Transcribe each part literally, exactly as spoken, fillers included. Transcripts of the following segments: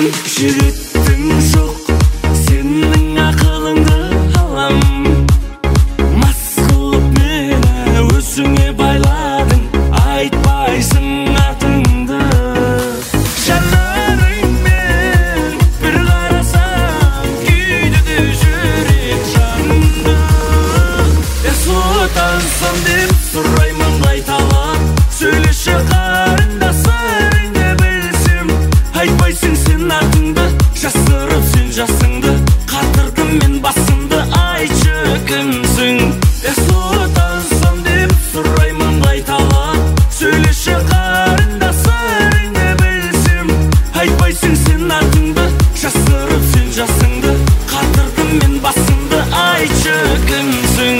жігіттің жоқ, сенің ақылыңды алам. Мас қылып мені өзіңе байладың, айтпайсың атыңды. Жанарыңмен бір қарасам, күйдіде жүрек жанды. Я сұлтансам деп сұраймын қайталап, сөйлеші қарындасыңды білсем. Айтпайсың сен артыңды, жасырып сен жасыңды. Қатырдым мен басымды, айтшы кімсің? Я сұлтансам деп сұраймын қайталап, сөйлеші қарындасыңды білсем. Айтпайсың сен артыңды, жасырып сен жасыңды. Қатырдым мен басымды, айтшы кімсің?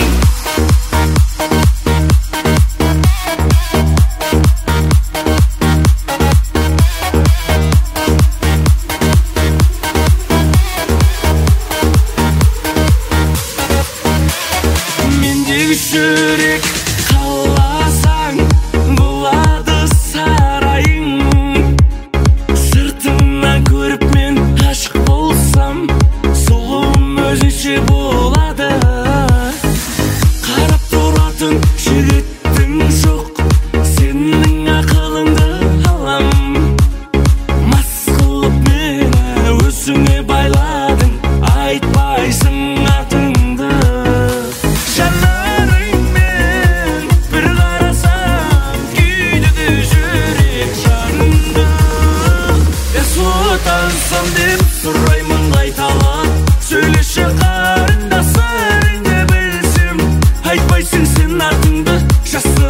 Жүрек қаласаң болады сарайың. Сыртыңнан көріп мен ғашық болсам, сұлуым өзінше болады. Қарап тұратын жігіттің жоқ, сенің ақылыңды алам. Мас қылып мені өзіңе байладың, айтпайсың атыңды. Сұлтансам деп сұраймын қайталап, сөйлеші қарындасыңды білсем. Айтпайсың сен артыңды, жасырып